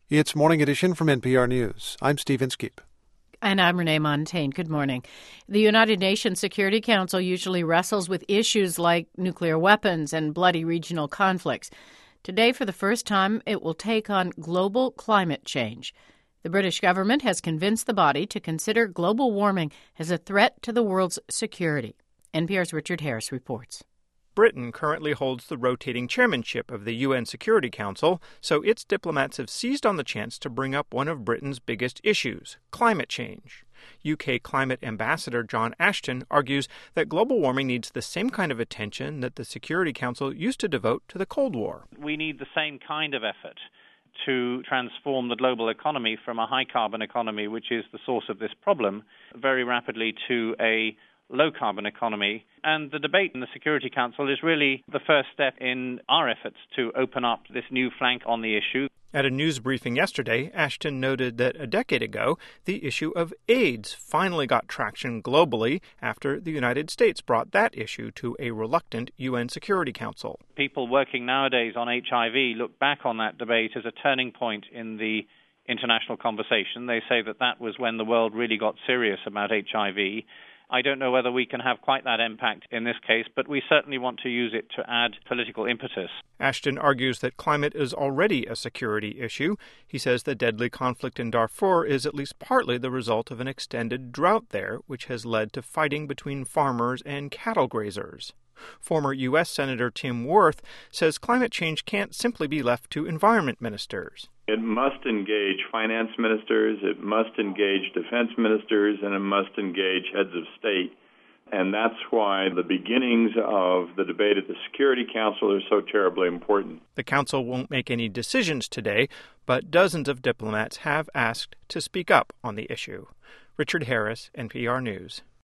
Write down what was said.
It's Morning Edition from NPR News. I'm Steve Inskeep. And I'm Renee Montaigne. Good morning. The United Nations Security Council usually wrestles with issues like nuclear weapons and bloody regional conflicts. Today, for the first time, it will take on global climate change. The British government has convinced the body to consider global warming as a threat to the world's security. NPR's Richard Harris reports. Britain currently holds the rotating chairmanship of the UN Security Council, so its diplomats have seized on the chance to bring up one of Britain's biggest issues, climate change. UK Climate Ambassador John Ashton argues that global warming needs the same kind of attention that the Security Council used to devote to the Cold War. We need the same kind of effort to transform the global economy from a high-carbon economy, which is the source of this problem, very rapidly to a low-carbon economy. And the debate in the Security Council is really the first step in our efforts to open up this new flank on the issue. At a news briefing yesterday, Ashton noted that a decade ago, the issue of AIDS finally got traction globally after the United States brought that issue to a reluctant UN Security Council. People working nowadays on HIV look back on that debate as a turning point in the international conversation. They say that that was when the world really got serious about HIV. I don't know whether we can have quite that impact in this case, but we certainly want to use it to add political impetus. Ashton argues that climate is already a security issue. He says the deadly conflict in Darfur is at least partly the result of an extended drought there, which has led to fighting between farmers and cattle grazers. Former U.S. Senator Tim Wirth says climate change can't simply be left to environment ministers. It must engage finance ministers, it must engage defense ministers, and it must engage heads of state. And that's why the beginnings of the debate at the Security Council are so terribly important. The Council won't make any decisions today, but dozens of diplomats have asked to speak up on the issue. Richard Harris, NPR News.